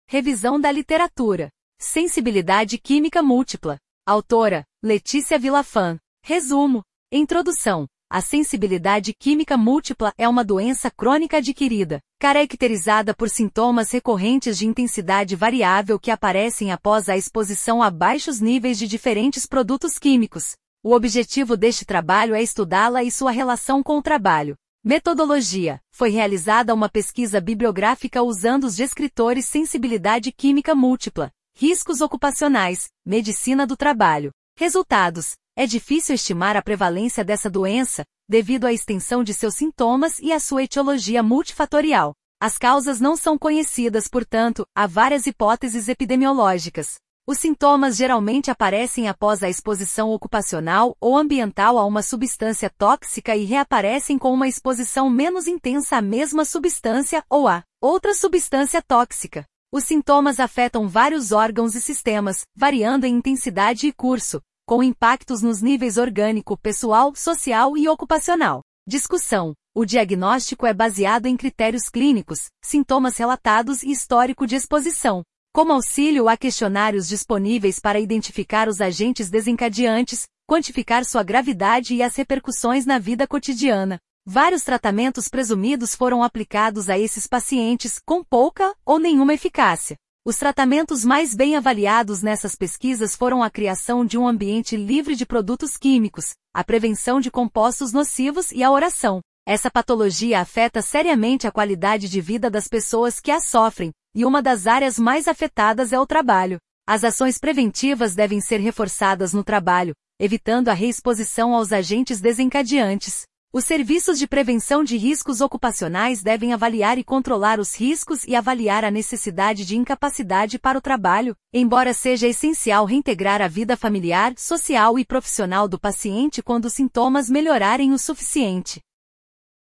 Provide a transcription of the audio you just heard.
Revisão da literatura. Sensibilidade química múltipla. Autora, Letícia Vilafan. Resumo. Introdução. A sensibilidade química múltipla é uma doença crônica adquirida, caracterizada por sintomas recorrentes de intensidade variável que aparecem após a exposição a baixos níveis de diferentes produtos químicos. O objetivo deste trabalho é estudá-la e sua relação com o trabalho. Metodologia. Foi realizada uma pesquisa bibliográfica usando os descritores sensibilidade química múltipla, riscos ocupacionais, medicina do trabalho. Resultados. É difícil estimar a prevalência dessa doença, devido à extensão de seus sintomas e à sua etiologia multifatorial. As causas não são conhecidas, portanto, há várias hipóteses epidemiológicas. Os sintomas geralmente aparecem após a exposição ocupacional ou ambiental a uma substância tóxica e reaparecem com uma exposição menos intensa à mesma substância ou a outra substância tóxica. Os sintomas afetam vários órgãos e sistemas, variando em intensidade e curso, com impactos nos níveis orgânico, pessoal, social e ocupacional. Discussão. O diagnóstico é baseado em critérios clínicos, sintomas relatados e histórico de exposição. Como auxílio, há questionários disponíveis para identificar os agentes desencadeantes, quantificar sua gravidade e as repercussões na vida cotidiana. Vários tratamentos presumidos foram aplicados a esses pacientes, com pouca ou nenhuma eficácia. Os tratamentos mais bem avaliados nessas pesquisas foram a criação de um ambiente livre de produtos químicos, a prevenção de compostos nocivos e a oração. Essa patologia afeta seriamente a qualidade de vida das pessoas que a sofrem, e uma das áreas mais afetadas é o trabalho. As ações preventivas devem ser reforçadas no trabalho, evitando a reexposição aos agentes desencadeantes. Os serviços de prevenção de riscos ocupacionais devem avaliar e controlar os riscos e avaliar a necessidade de incapacidade para o trabalho, embora seja essencial reintegrar a vida familiar, social e profissional do paciente quando os sintomas melhorarem o suficiente.